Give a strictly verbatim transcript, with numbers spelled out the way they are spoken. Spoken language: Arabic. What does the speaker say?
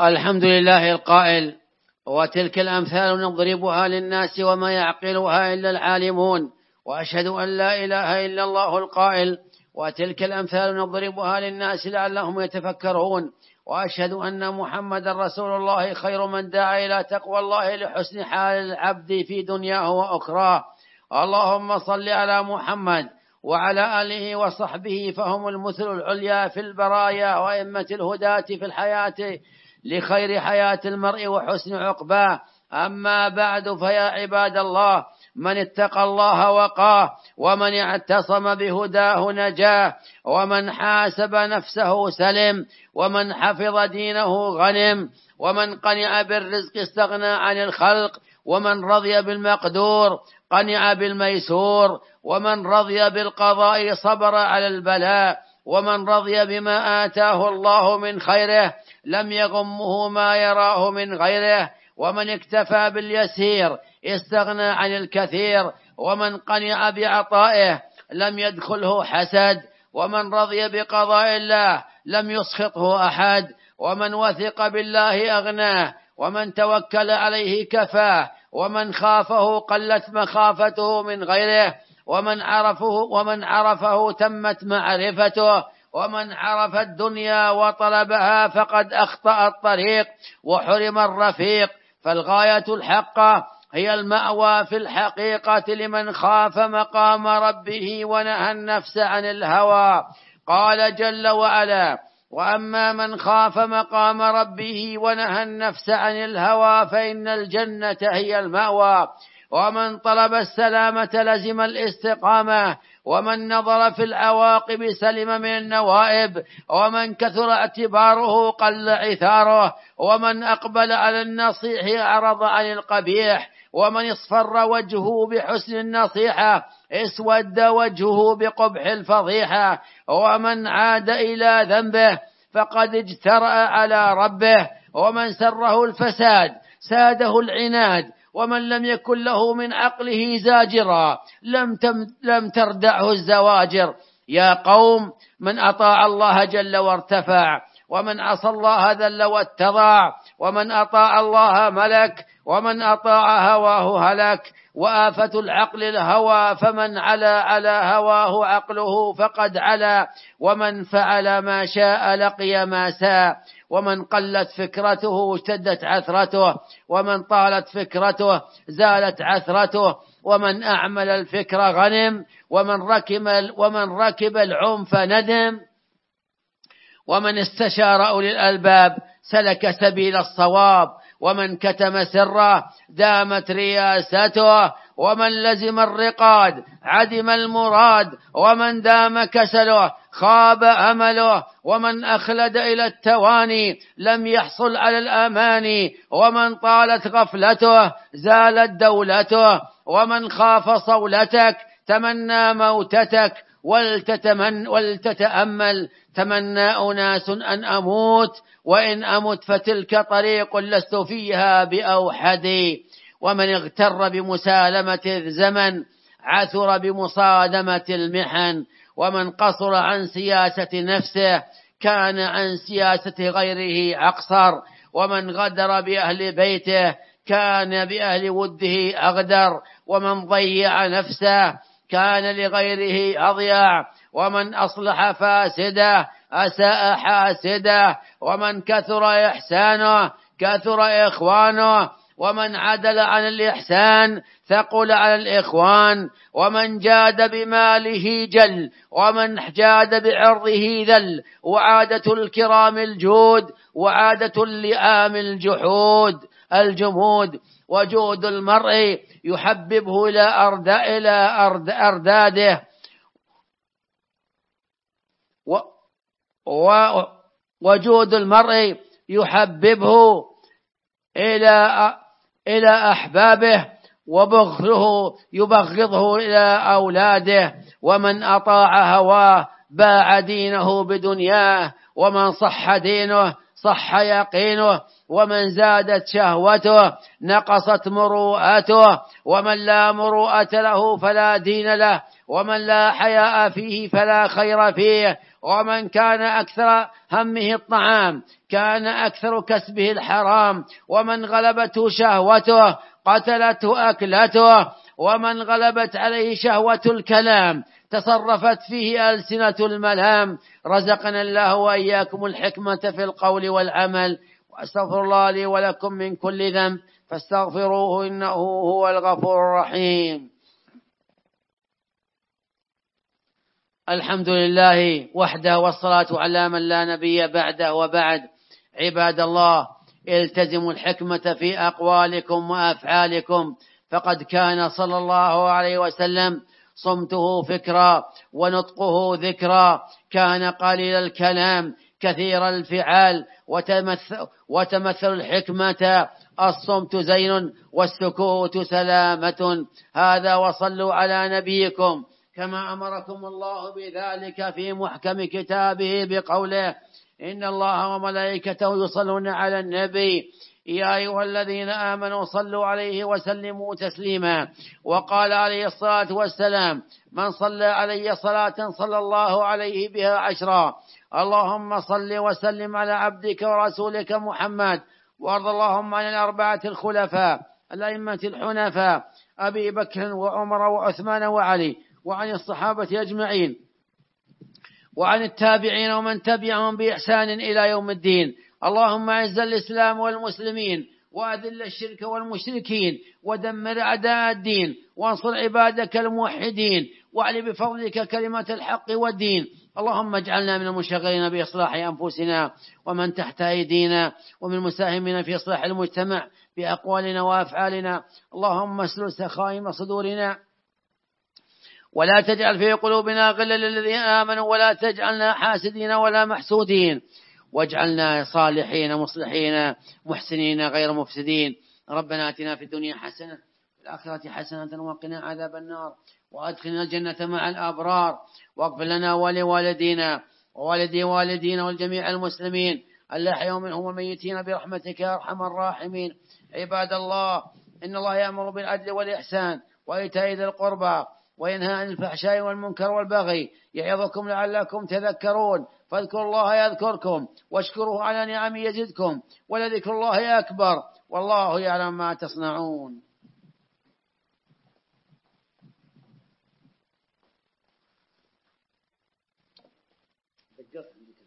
الحمد لله القائل: وتلك الأمثال نضربها للناس وما يعقلها إلا العالمون. وأشهد أن لا إله إلا الله القائل: وتلك الأمثال نضربها للناس لعلهم يتفكرون. وأشهد أن محمد رسول الله خير من دعا إلى تقوى الله لحسن حال العبد في دنياه وأخراه. اللهم صل على محمد وعلى آله وصحبه، فهم المثل العليا في البرايا وأئمة الهداة في الحياة لخير حياة المرء وحسن عقباه. أما بعد، فيا عباد الله، من اتقى الله وقاه، ومن اعتصم بهداه نجاه، ومن حاسب نفسه سلم، ومن حفظ دينه غنم، ومن قنع بالرزق استغنى عن الخلق، ومن رضي بالمقدور قنع بالميسور، ومن رضي بالقضاء صبر على البلاء، ومن رضي بما آتاه الله من خيره لم يغمه ما يراه من غيره، ومن اكتفى باليسير استغنى عن الكثير، ومن قنع بعطائه لم يدخله حسد، ومن رضي بقضاء الله لم يسخطه أحد، ومن وثق بالله أغناه، ومن توكل عليه كفاه، ومن خافه قلت مخافته من غيره، ومن عرفه ومن عرفه تمت معرفته، ومن عرف الدنيا وطلبها فقد أخطأ الطريق وحرم الرفيق. فالغاية الحقة هي المأوى في الحقيقة لمن خاف مقام ربه ونهى النفس عن الهوى. قال جل وعلا: وأما من خاف مقام ربه ونهى النفس عن الهوى فإن الجنة هي المأوى. ومن طلب السلامة لزم الاستقامة، ومن نظر في العواقب سلم من النوائب، ومن كثر اعتباره قل عثاره، ومن أقبل على النصيح أعرض عن القبيح، ومن اصفر وجهه بحسن النصيحة اسود وجهه بقبح الفضيحة، ومن عاد إلى ذنبه فقد اجترأ على ربه، ومن سره الفساد ساده العناد، ومن لم يكن له من عقله زاجرا لم, لم تردعه الزواجر. يا قوم، من أطاع الله جل وارتفع، ومن عصى الله ذل واتضع، ومن أطاع الله ملك، ومن أطاع هواه هلك. وآفة العقل الهوى، فمن علا على هواه عقله فقد علا، ومن فعل ما شاء لقي ما ساء. ومن قلت فكرته اشتدت عثرته، ومن طالت فكرته زالت عثرته. ومن أعمل الفكر غنم، ومن ركب, ومن ركب العنف ندم. ومن استشار أولي الألباب سلك سبيل الصواب، ومن كتم سره دامت رياسته. ومن لزم الرقاد عدم المراد، ومن دام كسله خاب أمله. ومن أخلد إلى التواني لم يحصل على الأماني، ومن طالت غفلته زالت دولته. ومن خاف صولتك تمنى موتتك، ولتتمن ولتتأمل تمنى أناس أن أموت، وإن أمت فتلك طريق لست فيها بأوحدي. ومن اغتر بمسالمة الزمن عثر بمصادمة المحن، ومن قصر عن سياسة نفسه كان عن سياسة غيره أقصر. ومن غدر بأهل بيته كان بأهل وده أغدر، ومن ضيع نفسه كان لغيره أضيع، ومن أصلح فاسده أساء حاسده، ومن كثر إحسانه كثر إخوانه، ومن عدل عن الإحسان ثقل على الإخوان. ومن جاد بماله جل، ومن جاد بعرضه ذل. وعادة الكرام الجود، وعادة اللئام الجحود الجمود. وجود المرء يحببه إلى أرد إلى أرد أرداده، و و وجود المرء يحببه إلى إلى أحبابه، وبغضه يبغضه إلى أولاده. ومن أطاع هواه باع دينه بدنياه، ومن صح دينه صح يقينه، ومن زادت شهوته نقصت مروءته، ومن لا مروءة له فلا دين له، ومن لا حياء فيه فلا خير فيه. ومن كان أكثر همه الطعام كان أكثر كسبه الحرام. ومن غلبته شهوته قتلته أكلته. ومن غلبت عليه شهوة الكلام تصرفت فيه ألسنة الملام. رزقنا الله وإياكم الحكمة في القول والعمل. وأستغفر الله لي ولكم من كل ذنب فاستغفروه إنه هو الغفور الرحيم. الحمد لله وحده والصلاة على من لا نبي بعده. وبعد، عباد الله، التزموا الحكمة في أقوالكم وأفعالكم، فقد كان صلى الله عليه وسلم صمته فكرا ونطقه ذكرا. كان قليل الكلام كثير الفعال، وتمثل, وتمثل الحكمة الصمت زين والسكوت سلامة. هذا وصلوا على نبيكم كما أمركم الله بذلك في محكم كتابه بقوله: إن الله وملائكته يصلون على النبي يا أيها الذين آمنوا صلوا عليه وسلموا تسليما. وقال عليه الصلاة والسلام: من صلى علي صلاة صلى الله عليه بها عشرا. اللهم صل وسلم على عبدك ورسولك محمد، وارض اللهم عن الأربعة الخلفاء الأئمة الحنفاء أبي بكر وعمر وعثمان وعلي، وعن الصحابة أجمعين، وعن التابعين ومن تبعهم بإحسان إلى يوم الدين. اللهم أعز الإسلام والمسلمين، وأذل الشرك والمشركين، ودمر أعداء الدين، وانصر عبادك الموحدين، واعل بفضلك كلمة الحق والدين. اللهم اجعلنا من المشغلين بإصلاح أنفسنا ومن تحت أيدينا، ومن المساهمين في إصلاح المجتمع بأقوالنا وأفعالنا. اللهم اسلل سخائم صدورنا، ولا تجعل في قلوبنا غلا للذين آمنوا، ولا تجعلنا حاسدين ولا محسودين، واجعلنا صالحين مصلحين محسنين غير مفسدين. ربنا آتنا في الدنيا حسنة وفي الآخرة حسنة وقنا عذاب النار، وأدخلنا الجنة مع الأبرار، واغفر لنا ولوالدينا ووالدي والدينا والجميع المسلمين الأحياء منهم والميتين برحمتك يا أرحم الراحمين. عباد الله، إن الله يأمر بالعدل والإحسان وإيتاء ذي القربى وينهى عن الفحشاء والمنكر والبغي، يعظكم لعلكم تذكرون. فاذكروا الله يذكركم، واشكروه على نعمه يزدكم، ولذكر الله أكبر، والله يعلم ما تصنعون.